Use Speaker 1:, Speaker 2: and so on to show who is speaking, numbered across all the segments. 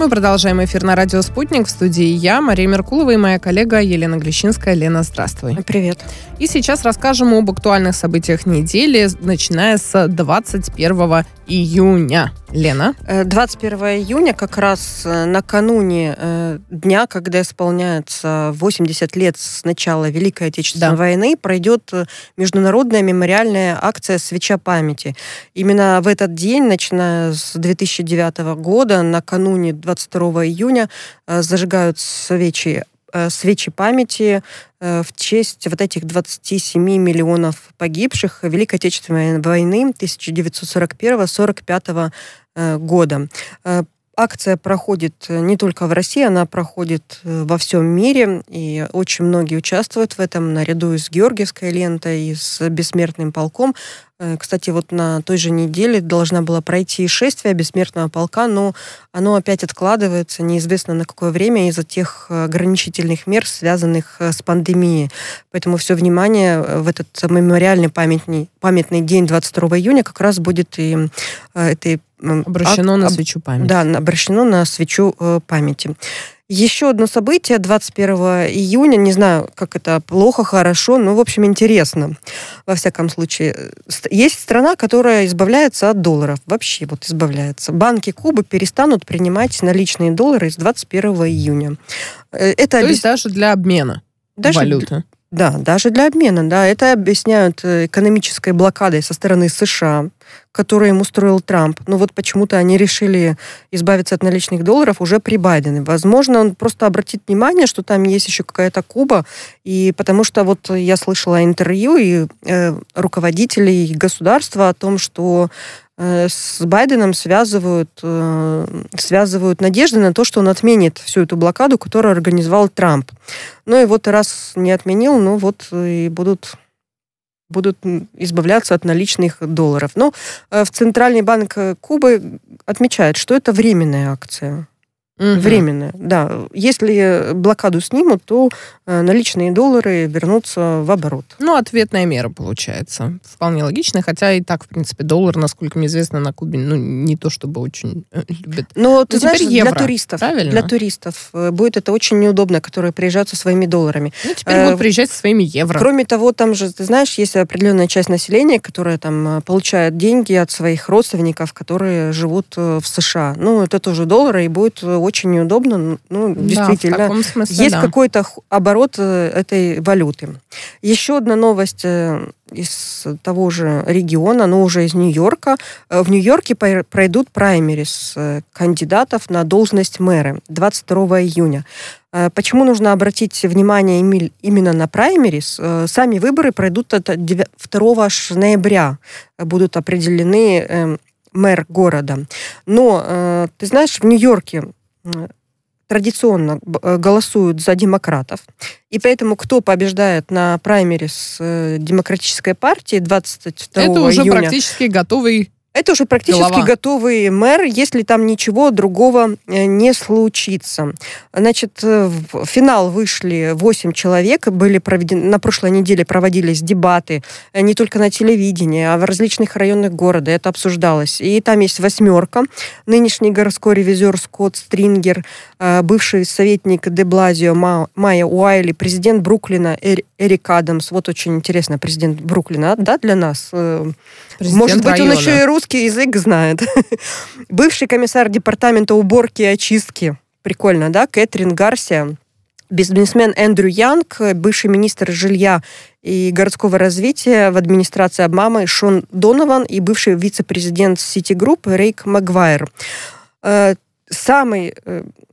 Speaker 1: Мы продолжаем эфир на радио «Спутник». В студии я, Мария Меркулова, и моя коллега Елена Глещинская. Лена, здравствуй.
Speaker 2: Привет.
Speaker 1: И сейчас расскажем об актуальных событиях недели, начиная с 21 июня. Лена?
Speaker 2: 21 июня, как раз накануне дня, когда исполняется 80 лет с начала Великой Отечественной войны, пройдет международная мемориальная акция «Свеча памяти». Именно в этот день, начиная с 2009 года, накануне 22 июня, зажигают свечи памяти в честь вот этих 27 миллионов погибших в Великой Отечественной войны 1941-1945 года. Акция проходит не только в России, она проходит во всем мире, и очень многие участвуют в этом, наряду с Георгиевской лентой и с Бессмертным полком. Кстати, вот на той же неделе должна была пройти шествие Бессмертного полка, но оно опять откладывается, неизвестно на какое время, из-за тех ограничительных мер, связанных с пандемией. Поэтому все внимание в этот мемориальный памятный день 22 июня как раз будет и
Speaker 1: обращено на свечу памяти.
Speaker 2: Да, обращено на свечу памяти. Еще одно событие 21 июня, не знаю, как это плохо, хорошо, но, в общем, интересно. Во всяком случае, есть страна, которая избавляется от долларов. Вообще вот избавляется. Банки Кубы перестанут принимать наличные доллары с 21 июня.
Speaker 1: То есть даже для обмена валюты?
Speaker 2: Да, даже для обмена, да. Это объясняют экономической блокадой со стороны США, которую им устроил Трамп. Но вот почему-то они решили избавиться от наличных долларов уже при Байдене. Возможно, он просто обратит внимание, что там есть еще какая-то Куба, и потому что вот я слышала интервью и руководителей государства о том, что с Байденом связывают надежды на то, что он отменит всю эту блокаду, которую организовал Трамп. Ну и вот раз не отменил, ну вот и будут избавляться от наличных долларов. Но в Центральный банк Кубы отмечает, что это временная акция. Временная, да. Если блокаду снимут, то наличные доллары вернутся в оборот.
Speaker 1: Ну, ответная мера получается. Вполне логично, хотя и так, в принципе, доллар, насколько мне известно, на Кубе, не то чтобы очень любят.
Speaker 2: Но ты знаешь,
Speaker 1: евро,
Speaker 2: для туристов будет это очень неудобно, которые приезжают со своими долларами.
Speaker 1: Ну, теперь будут приезжать со своими евро.
Speaker 2: Кроме того, там же, ты знаешь, есть определенная часть населения, которая там получает деньги от своих родственников, которые живут в США. Ну, это тоже доллары, и будет очень неудобно. Ну, действительно,
Speaker 1: в таком смысле,
Speaker 2: есть какой-то оборот этой валюты. Еще одна новость из того же региона, но уже из Нью-Йорка. В Нью-Йорке пройдут праймерис кандидатов на должность мэра 22 июня. Почему нужно обратить внимание именно на праймерис? Сами выборы пройдут 2 ноября. Будут определены мэр города. Но, ты знаешь, в Нью-Йорке традиционно голосуют за демократов. И поэтому, кто побеждает на праймерис демократической партии 22 июня...
Speaker 1: Это уже практически готовый
Speaker 2: Это уже практически готовый мэр, если там ничего другого не случится. Значит, в финал вышли 8 человек. На прошлой неделе проводились дебаты не только на телевидении, а в различных районах города. Это обсуждалось. И там есть 8. Нынешний городской ревизор Скотт Стрингер, бывший советник де Блазио Майя Уайли, президент Бруклина Эрик Адамс. Вот очень интересно, президент Бруклина, да, для нас? Может быть, он еще и русский язык знает. Бывший комиссар департамента уборки и очистки. Прикольно, да? Кэтрин Гарсия. Бизнесмен Эндрю Янг, бывший министр жилья и городского развития в администрации Обамы Шон Донован и бывший вице-президент Citigroup Рейк Магуайр. Самый,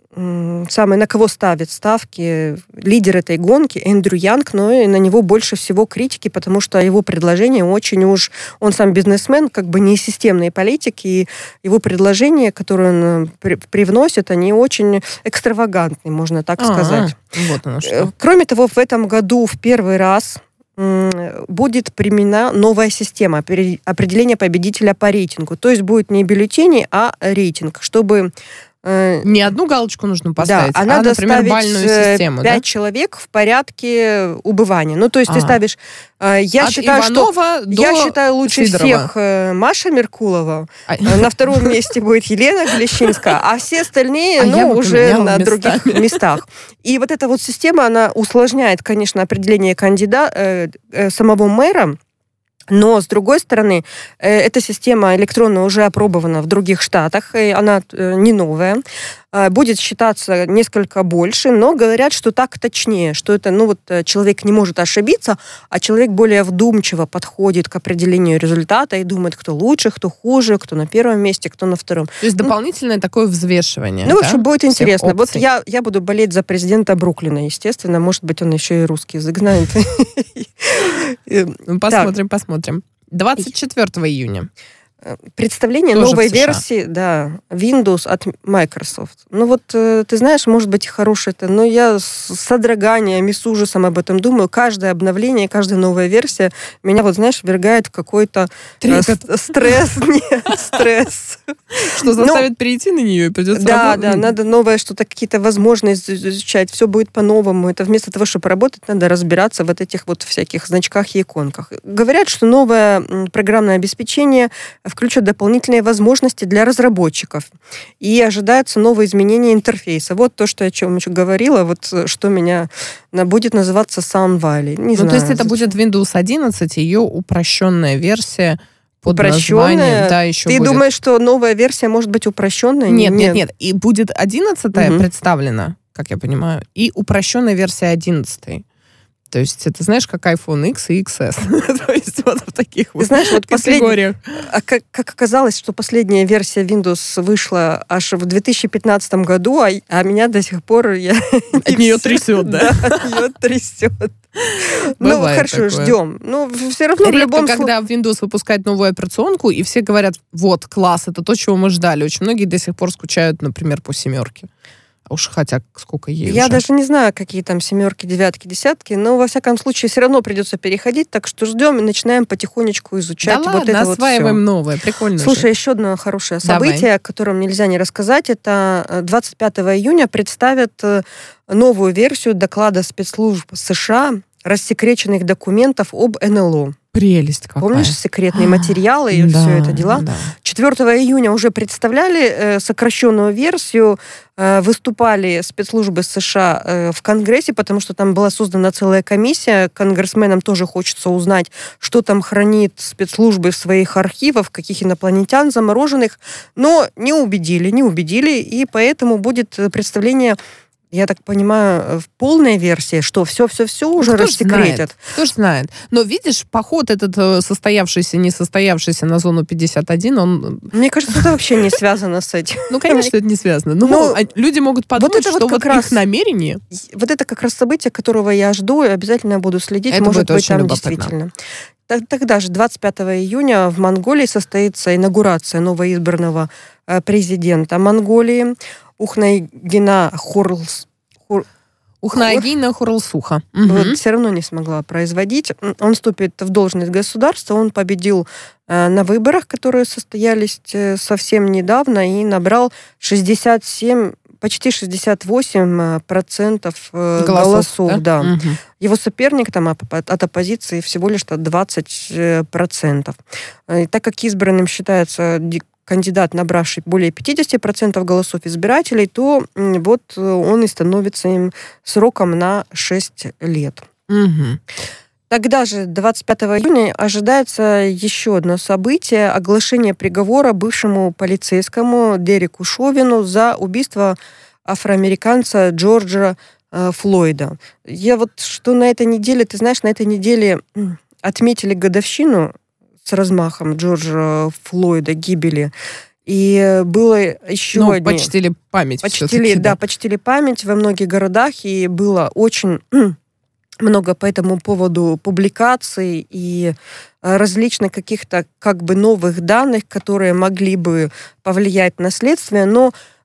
Speaker 2: на кого ставят ставки лидер этой гонки Эндрю Янг, но и на него больше всего критики, потому что его предложение очень уж... Он сам бизнесмен, как бы не системный политик, и его предложения, которые он привносит, они очень экстравагантные, можно так сказать.
Speaker 1: Вот оно что.
Speaker 2: Кроме того, в этом году в первый раз будет применена новая система определения победителя по рейтингу. То есть будет не бюллетени, а рейтинг, чтобы
Speaker 1: Не одну галочку нужно поставить,
Speaker 2: да, надо
Speaker 1: например, бальную систему.
Speaker 2: 5 человек в порядке убывания. Ну, то есть ты ставишь... Я считаю, лучше
Speaker 1: Сидорова.
Speaker 2: всех Маша Меркулова. На втором месте будет Елена Глещинская, а все остальные, уже на других местах. И вот эта вот система, она усложняет, конечно, определение самого мэра. Но, с другой стороны, эта система электронная уже опробована в других штатах, и она не новая. Будет считаться несколько больше, но говорят, что так точнее, что это, человек не может ошибиться, а человек более вдумчиво подходит к определению результата и думает, кто лучше, кто хуже, кто на первом месте, кто на втором.
Speaker 1: То есть дополнительное такое взвешивание.
Speaker 2: В общем, будет интересно. Вот я буду болеть за президента Бруклина, естественно. Может быть, он еще и русский язык знает.
Speaker 1: Посмотрим. 24 июня.
Speaker 2: Представление
Speaker 1: тоже
Speaker 2: новой версии, Windows от Microsoft. Ты знаешь, может быть, хорошее это, но я с содроганием и с ужасом об этом думаю. Каждое обновление, каждая новая версия меня, ввергает в какой-то стресс.
Speaker 1: Что заставит перейти на нее и придется работать.
Speaker 2: Да, надо новое что-то, какие-то возможности изучать. Все будет по-новому. Это вместо того, чтобы работать, надо разбираться в этих всяких значках и иконках. Говорят, что новое программное обеспечение включат дополнительные возможности для разработчиков. И ожидаются новые изменения интерфейса. Вот то, о чем еще говорила, что меня будет называться Sun Valley. Не знаю.
Speaker 1: То есть это будет Windows 11, ее упрощенная версия под названием... Да, еще
Speaker 2: Ты
Speaker 1: будет...
Speaker 2: думаешь, что новая версия может быть упрощенная?
Speaker 1: Нет. И будет 11-я представлена, как я понимаю, и упрощенная версия 11-й. То есть это, знаешь, как iPhone X и XS. То есть в таких категориях.
Speaker 2: Как оказалось, что последняя версия Windows вышла аж в 2015 году, а меня до сих пор...
Speaker 1: От нее трясет, да?
Speaker 2: От нее трясет. Хорошо, ждем. Но все равно
Speaker 1: редко, когда Windows выпускает новую операционку, и все говорят, класс, это то, чего мы ждали. Очень многие до сих пор скучают, например, по 7-ке. Уж хотя сколько ей
Speaker 2: Я
Speaker 1: уже.
Speaker 2: даже не знаю, какие там 7-ки, 9-ки, 10-ки, но во всяком случае все равно придется переходить, так что ждем и начинаем потихонечку изучать это
Speaker 1: осваиваем новое, прикольно.
Speaker 2: Слушай, еще одно хорошее событие, о котором нельзя не рассказать, это 25 июня представят новую версию доклада спецслужб США рассекреченных документов об НЛО.
Speaker 1: Прелесть какая.
Speaker 2: Помнишь, секретные материалы и все это дела?
Speaker 1: Да.
Speaker 2: 4 июня уже представляли сокращенную версию, выступали спецслужбы США в Конгрессе, потому что там была создана целая комиссия. Конгрессменам тоже хочется узнать, что там хранит спецслужбы в своих архивах, каких инопланетян замороженных, но не убедили, и поэтому будет представление... Я так понимаю, в полной версии, что все уже рассекретят.
Speaker 1: Кто ж знает. Но видишь, поход этот состоявшийся, не состоявшийся на зону 51, он...
Speaker 2: Мне кажется, это вообще не связано с этим.
Speaker 1: Конечно, это не связано. Но люди могут подумать, что их намерение...
Speaker 2: Вот это как раз событие, которого я жду, и обязательно буду следить.
Speaker 1: Это
Speaker 2: может быть, там
Speaker 1: любопытно.
Speaker 2: Действительно. Тогда же 25 июня в Монголии состоится инаугурация новоизбранного президента Монголии Ухнайгина
Speaker 1: Хуралсуха.
Speaker 2: Все равно не смогла производить. Он вступит в должность государства. Он победил на выборах, которые состоялись совсем недавно, и набрал почти 68% голосов. Да. Угу. Его соперник от оппозиции всего лишь 20%. И так как избранным считается кандидат, набравший более 50% голосов избирателей, то он и становится им сроком на 6 лет.
Speaker 1: Угу.
Speaker 2: Тогда же, 25 июня, ожидается еще одно событие – оглашение приговора бывшему полицейскому Дереку Шовину за убийство афроамериканца Джорджа Флойда. Что на этой неделе, ты знаешь, на этой неделе отметили годовщину с размахом Джорджа Флойда, гибели. И было еще одно...
Speaker 1: Почтили память.
Speaker 2: Почтили память во многих городах, и было очень много по этому поводу публикаций и различных каких-то новых данных, которые могли бы повлиять на следствие, но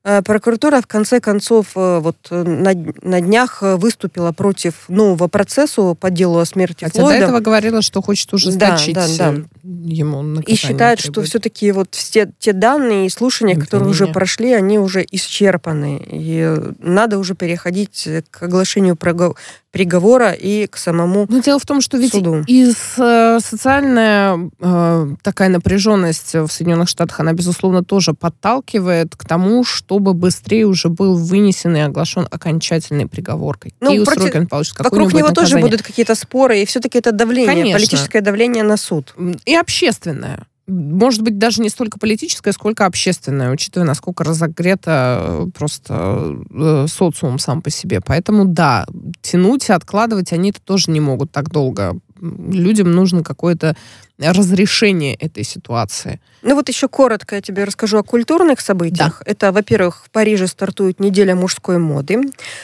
Speaker 2: Прокуратура, в конце концов, вот на днях выступила против нового процесса по делу о смерти
Speaker 1: Флойда. Хотя до этого говорила, что хочет ужесточить ему наказание.
Speaker 2: И считает, что все-таки вот те данные и слушания, которые уже прошли, они уже исчерпаны. И надо уже переходить к оглашению приговора и к самому суду.
Speaker 1: Но дело в том, что ведь и социальная такая напряженность в Соединенных Штатах, она, безусловно, тоже подталкивает к тому, чтобы быстрее уже был вынесен и оглашен окончательный приговор. Какие сроки он получит,
Speaker 2: вокруг него наказание. Тоже будут какие-то споры, и все-таки это давление, конечно. Политическое давление на суд.
Speaker 1: И общественное. Может быть, даже не столько политическое, сколько общественное, учитывая, насколько разогрето просто социум сам по себе. Поэтому, да, тянуть и откладывать они это тоже не могут так долго. Людям нужно какое-то разрешение этой ситуации.
Speaker 2: Ну вот еще коротко я тебе расскажу о культурных событиях. Да. Это, во-первых, в Париже стартует неделя мужской моды.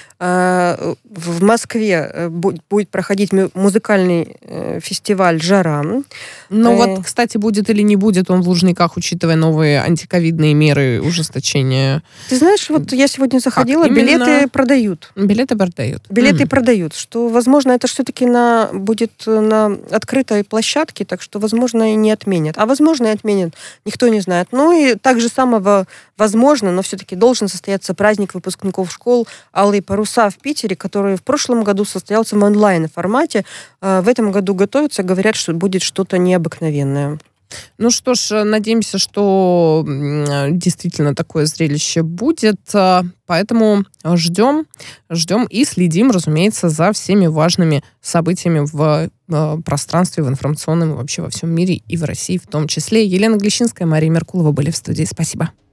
Speaker 2: В Москве будет проходить музыкальный фестиваль «Жара».
Speaker 1: Ну вот, кстати, будет или не будет он в Лужниках, учитывая новые антиковидные меры ужесточения?
Speaker 2: Ты знаешь, вот я сегодня заходила, билеты продают.
Speaker 1: Билеты продают.
Speaker 2: Билеты продают, что, возможно, это все-таки будет на открытой площадке, так что, возможно, и не отменят. А возможно, и отменят. Никто не знает. Ну и так же самого возможно, но все-таки должен состояться праздник выпускников школ «Алые паруса» в Питере, который в прошлом году состоялся в онлайн-формате. В этом году готовятся, говорят, что будет что-то необыкновенное.
Speaker 1: Ну что ж, надеемся, что действительно такое зрелище будет. Поэтому ждем и следим, разумеется, за всеми важными событиями в пространстве, в информационном и вообще во всем мире, и в России в том числе. Елена Глещинская, Мария Меркулова были в студии. Спасибо.